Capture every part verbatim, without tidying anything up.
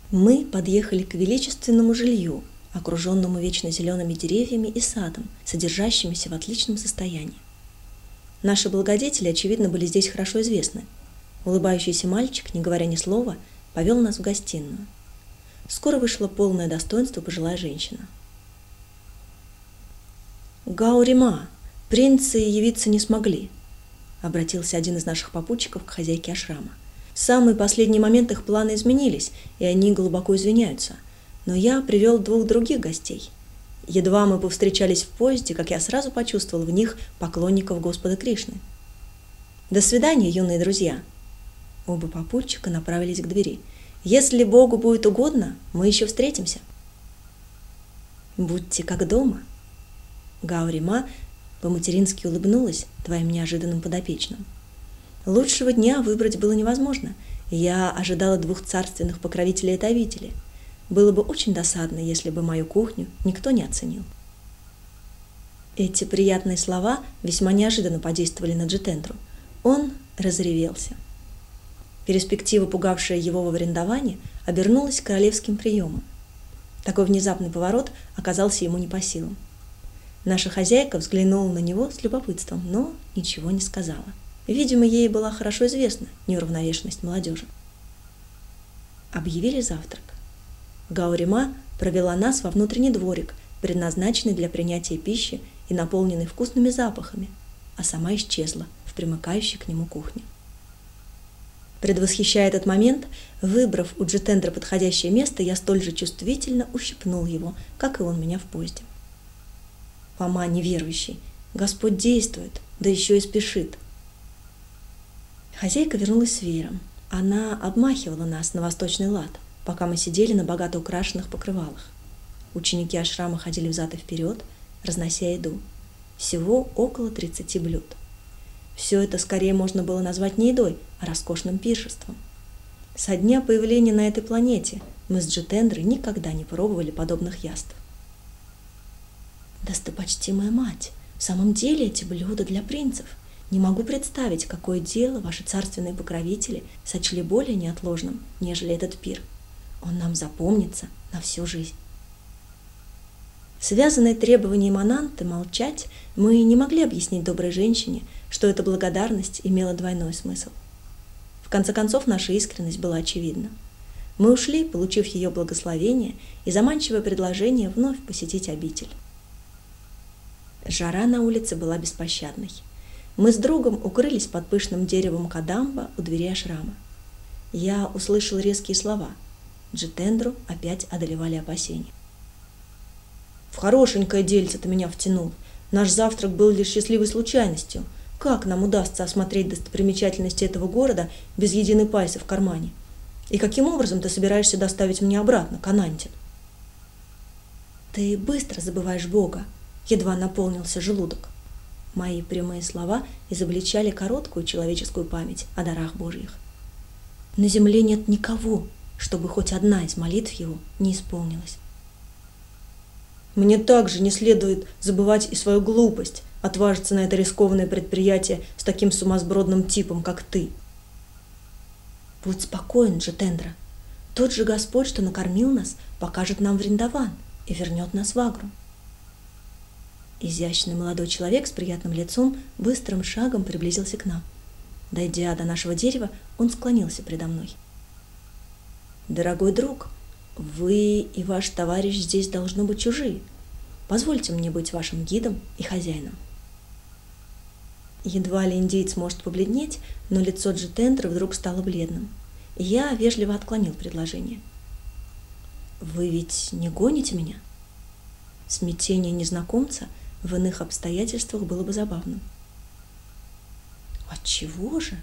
Мы подъехали к величественному жилью, окруженному вечно зелеными деревьями и садом, содержащимися в отличном состоянии. Наши благодетели, очевидно, были здесь хорошо известны. Улыбающийся мальчик, не говоря ни слова, повел нас в гостиную. Скоро вышло полное достоинство пожилая женщина. «Гаурима, принцы явиться не смогли», — обратился один из наших попутчиков к хозяйке ашрама. «В самый последний момент их планы изменились, и они глубоко извиняются. Но я привел двух других гостей. Едва мы повстречались в поезде, как я сразу почувствовал в них поклонников Господа Кришны. До свидания, юные друзья». Оба попутчика направились к двери. «Если Богу будет угодно, мы еще встретимся». «Будьте как дома». Гаурима по-матерински улыбнулась твоим неожиданным подопечным. Лучшего дня выбрать было невозможно. Я ожидала двух царственных покровителей и тавителей. Было бы очень досадно, если бы мою кухню никто не оценил. Эти приятные слова весьма неожиданно подействовали на Джитендру. Он разревелся. Перспектива, пугавшая его во Вриндаване, обернулась королевским приемом. Такой внезапный поворот оказался ему не по силам. Наша хозяйка взглянула на него с любопытством, но ничего не сказала. Видимо, ей была хорошо известна неуравновешенность молодежи. Объявили завтрак. Гаурима провела нас во внутренний дворик, предназначенный для принятия пищи и наполненный вкусными запахами, а сама исчезла в примыкающей к нему кухне. Предвосхищая этот момент, выбрав у Джитендра подходящее место, я столь же чувствительно ущипнул его, как и он меня в поезде. Фома неверующий, Господь действует, да еще и спешит. Хозяйка вернулась с веером. Она обмахивала нас на восточный лад, пока мы сидели на богато украшенных покрывалах. Ученики ашрама ходили взад и вперед, разнося еду. Всего около тридцати блюд. Все это скорее можно было назвать не едой, а роскошным пиршеством. Со дня появления на этой планете мы с Джитендрой никогда не пробовали подобных яств. «Достопочтимая мать, в самом деле эти блюда для принцев. Не могу представить, какое дело ваши царственные покровители сочли более неотложным, нежели этот пир. Он нам запомнится на всю жизнь». Связанные требованием Ананты молчать, мы не могли объяснить доброй женщине, что эта благодарность имела двойной смысл. В конце концов, наша искренность была очевидна. Мы ушли, получив ее благословение и заманчивое предложение вновь посетить обитель. Жара на улице была беспощадной. Мы с другом укрылись под пышным деревом кадамба у двери ашрама. Я услышал резкие слова. Джитендру опять одолевали опасения. «В хорошенькое дельце ты меня втянул. Наш завтрак был лишь счастливой случайностью. Как нам удастся осмотреть достопримечательности этого города без единой пайсы в кармане? И каким образом ты собираешься доставить меня обратно к Ананте?» «Ты быстро забываешь Бога», — едва наполнился желудок. Мои прямые слова изобличали короткую человеческую память о дарах Божьих. На земле нет никого, чтобы хоть одна из молитв его не исполнилась. «Мне также не следует забывать и свою глупость, отважиться на это рискованное предприятие с таким сумасбродным типом, как ты». «Будь спокоен, Джитендра. Тот же Господь, что накормил нас, покажет нам Вриндаван и вернет нас в Агру». Изящный молодой человек с приятным лицом быстрым шагом приблизился к нам. Дойдя до нашего дерева, он склонился предо мной. «Дорогой друг, вы и ваш товарищ здесь должны быть чужие. Позвольте мне быть вашим гидом и хозяином». Едва ли индиец может побледнеть, но лицо Джитендры вдруг стало бледным. Я вежливо отклонил предложение. «Вы ведь не гоните меня?» Смятение незнакомца в иных обстоятельствах было бы забавным. «Отчего же?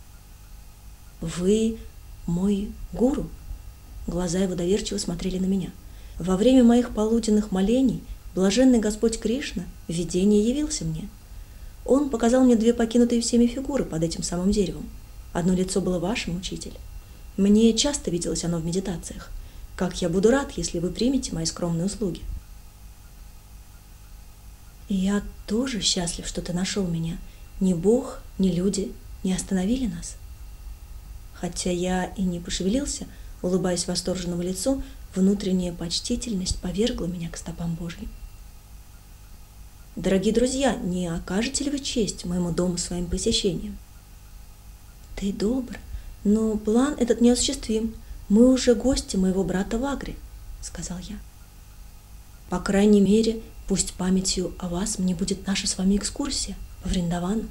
Вы мой гуру». Глаза его доверчиво смотрели на меня. Во время моих полуденных молений блаженный Господь Кришна в видении явился мне. Он показал мне две покинутые всеми фигуры под этим самым деревом. Одно лицо было вашим, учитель. Мне часто виделось оно в медитациях. Как я буду рад, если вы примете мои скромные услуги. И я тоже счастлив, что ты нашел меня. Ни Бог, ни люди не остановили нас. Хотя я и не пошевелился, Улыбаясь восторженному лицу, внутренняя почтительность повергла меня к стопам Божьим. Дорогие друзья, не окажете ли вы честь моему дому своим посещением? Ты добр, но план этот неосуществим. Мы уже гости моего брата в Агре, сказал я. По крайней мере, пусть памятью о вас мне будет наша с вами экскурсия по Вриндавану.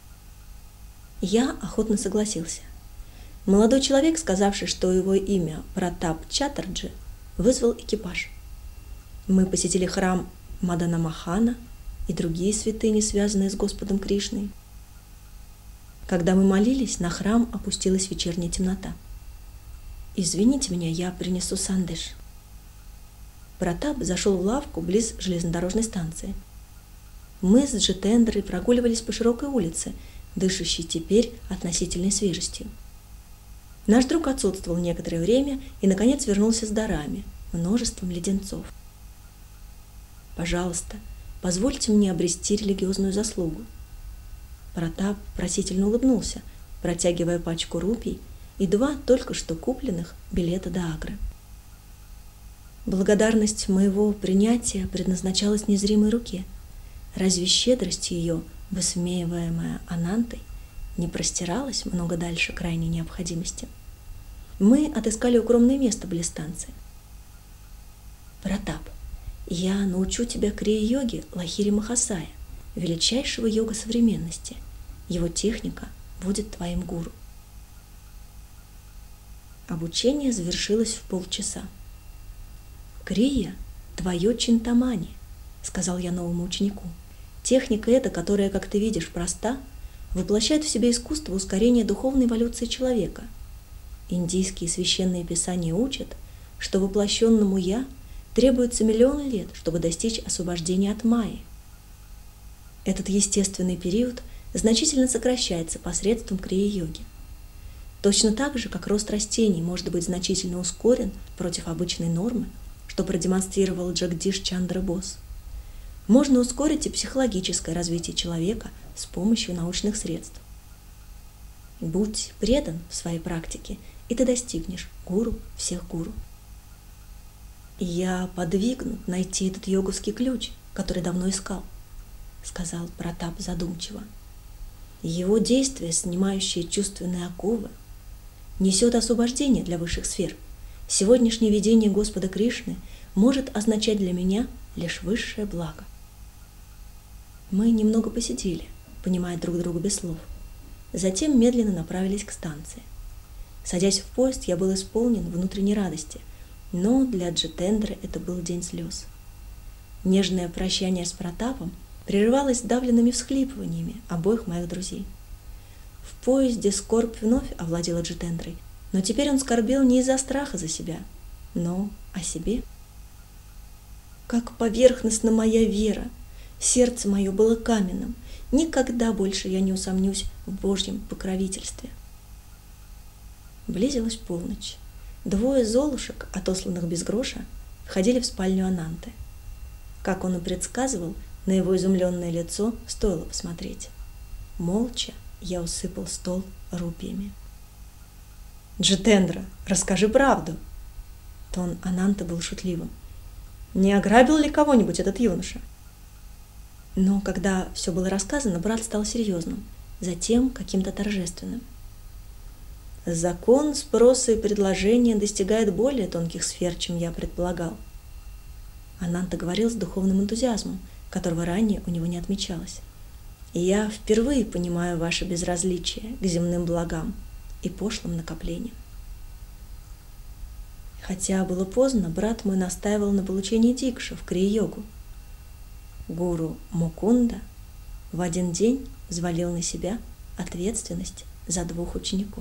Я охотно согласился. Молодой человек, сказавший, что его имя Пратап Чаттерджи, вызвал экипаж. Мы посетили храм Маданамахана и другие святыни, связанные с Господом Кришной. Когда мы молились, на храм опустилась вечерняя темнота. «Извините меня, я принесу сандеш». Пратап зашел в лавку близ железнодорожной станции. Мы с Джитендрой прогуливались по широкой улице, дышащей теперь относительной свежестью. Наш друг отсутствовал некоторое время и, наконец, вернулся с дарами, множеством леденцов. «Пожалуйста, позвольте мне обрести религиозную заслугу». Пратап просительно улыбнулся, протягивая пачку рупий и два только что купленных билета до Агры. Благодарность моего принятия предназначалась незримой руке. Разве щедрость ее, высмеиваемая Анантой, не простиралась много дальше крайней необходимости? Мы отыскали укромное место близ станции. «Пратап, я научу тебя крия-йоге Лахири Махасая, величайшего йога современности. Его техника будет твоим гуру». Обучение завершилось в полчаса. «Крия – твое чинтамани», – сказал я новому ученику. «Техника эта, которая, как ты видишь, проста, воплощает в себе искусство ускорения духовной эволюции человека. Индийские священные писания учат, что воплощенному «я» требуется миллион лет, чтобы достичь освобождения от майи. Этот естественный период значительно сокращается посредством крия-йоги. Точно так же, как рост растений может быть значительно ускорен против обычной нормы, что продемонстрировал Джагдиш Чандра Бос, можно ускорить и психологическое развитие человека с помощью научных средств. Будь предан в своей практике, и ты достигнешь гуру всех гуру. «Я подвигнут найти этот йоговский ключ, который давно искал», — сказал Пратап задумчиво. «Его действие, снимающее чувственные оковы, несет освобождение для высших сфер. Сегодняшнее видение Господа Кришны может означать для меня лишь высшее благо». Мы немного посидели, понимая друг друга без слов. Затем медленно направились к станции. Садясь в поезд, я был исполнен внутренней радости, но для Джитендры это был день слез. Нежное прощание с Пратапом прерывалось давленными всхлипываниями обоих моих друзей. В поезде скорбь вновь овладела Джитендрой, но теперь он скорбел не из-за страха за себя, но о себе. Как поверхностна моя вера! Сердце мое было каменным. Никогда больше я не усомнюсь в Божьем покровительстве. Близилась полночь. Двое золушек, отосланных без гроша, входили в спальню Ананты. Как он и предсказывал, на его изумленное лицо стоило посмотреть. Молча я усыпал стол рупиями. «Джитендра, расскажи правду!» Тон Ананты был шутливым. «Не ограбил ли кого-нибудь этот юноша?» Но когда все было рассказано, брат стал серьезным, затем каким-то торжественным. «Закон спроса и предложения достигает более тонких сфер, чем я предполагал». Ананта говорил с духовным энтузиазмом, которого ранее у него не отмечалось. «И я впервые понимаю ваше безразличие к земным благам и пошлым накоплениям». Хотя было поздно, брат мой настаивал на получении дикша в крия-йогу. Гуру Мукунда в один день взвалил на себя ответственность за двух учеников.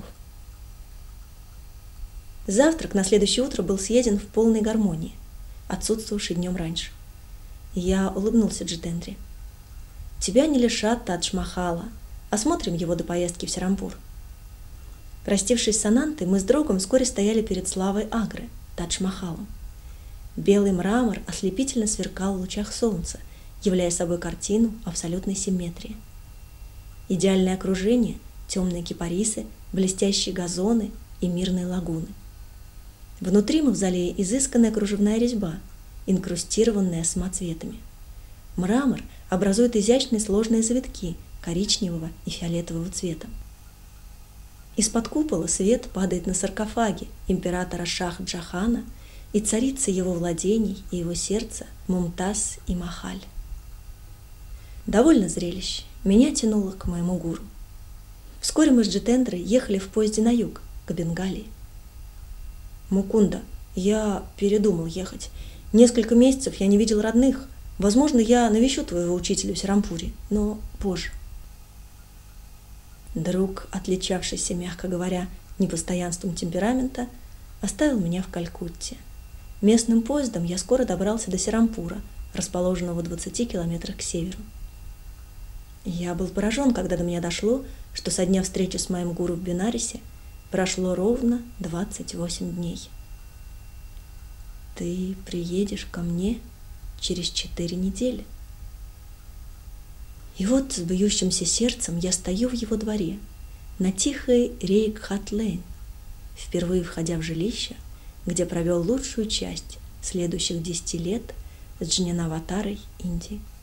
Завтрак на следующее утро был съеден в полной гармонии, отсутствовавший днем раньше. Я улыбнулся Джитендре. «Тебя не лишат Тадж-Махала. Осмотрим его до поездки в Серампур». Простившись с Анантой, мы с другом вскоре стояли перед славой Агры, Тадж-Махалом. Белый мрамор ослепительно сверкал в лучах солнца, являя собой картину абсолютной симметрии. Идеальное окружение, темные кипарисы, блестящие газоны и мирные лагуны. Внутри мавзолея изысканная кружевная резьба, инкрустированная самоцветами. Мрамор образует изящные сложные завитки коричневого и фиолетового цвета. Из-под купола свет падает на саркофаги императора Шах-Джахана и царицы его владений и его сердца Мумтаз и Махаль. Довольно зрелище, меня тянуло к моему гуру. Вскоре мы с Джитендрой ехали в поезде на юг, к Бенгалии. «Мукунда, я передумал ехать. Несколько месяцев я не видел родных. Возможно, я навещу твоего учителя в Серампуре, но позже». Друг, отличавшийся, мягко говоря, непостоянством темперамента, оставил меня в Калькутте. Местным поездом я скоро добрался до Серампура, расположенного в двадцати километрах к северу. Я был поражен, когда до меня дошло, что со дня встречи с моим гуру в Бенарисе прошло ровно двадцать восемь дней. «Ты приедешь ко мне через четыре недели». И вот с бьющимся сердцем я стою в его дворе, на тихой Рейкхат-Лейн, впервые входя в жилище, где провел лучшую часть следующих десяти лет с Джнанаватарой Индии.